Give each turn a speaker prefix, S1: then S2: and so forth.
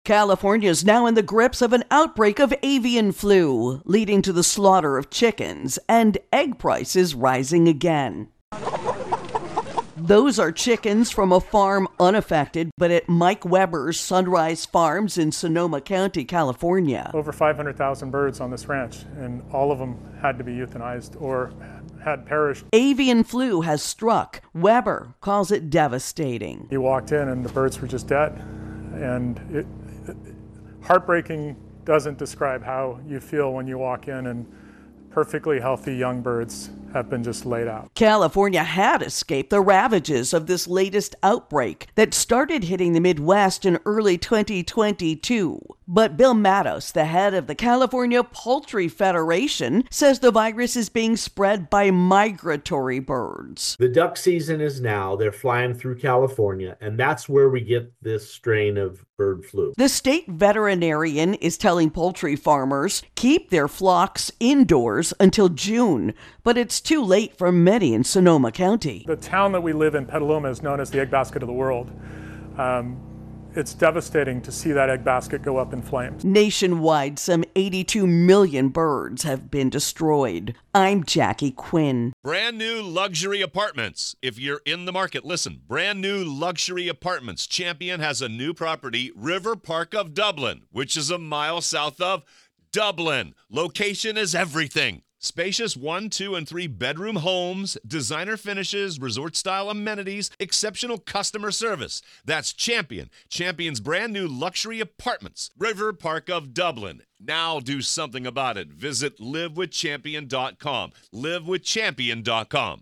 S1: California is now in the grips of an outbreak of avian flu, leading to the slaughter of chickens and egg prices rising again. Those are chickens from a farm unaffected, but at Mike Weber's Sunrise Farms in Sonoma County, California.
S2: Over 500,000 birds on this ranch, and all of them had to be euthanized or had perished.
S1: Avian flu has struck. Weber calls it devastating.
S2: You walked in and the birds were just dead, and heartbreaking doesn't describe how you feel when you walk in and perfectly healthy young birds have been just laid out.
S1: California had escaped the ravages of this latest outbreak that started hitting the Midwest in early 2022. But Bill Matos, the head of the California Poultry Federation, says the virus is being spread by migratory birds.
S3: The duck season is now. They're flying through California, and that's where we get this strain of bird flu.
S1: The state veterinarian is telling poultry farmers keep their flocks indoors until June, but it's too late for many in Sonoma County.
S2: The town that we live in, Petaluma, is known as the egg basket of the world. It's devastating to see that egg basket go up in flames.
S1: Nationwide, some 82 million birds have been destroyed. I'm Jackie Quinn.
S4: Brand new luxury apartments. If you're in the market, listen. Brand new luxury apartments. Champion has a new property, River Park of Dublin, which is a mile south of Dublin. Location is everything. Spacious 1, 2, and 3 bedroom homes, designer finishes, resort-style amenities, exceptional customer service. That's Champion. Champion's brand new luxury apartments. River Park of Dublin. Now do something about it. Visit livewithchampion.com. livewithchampion.com.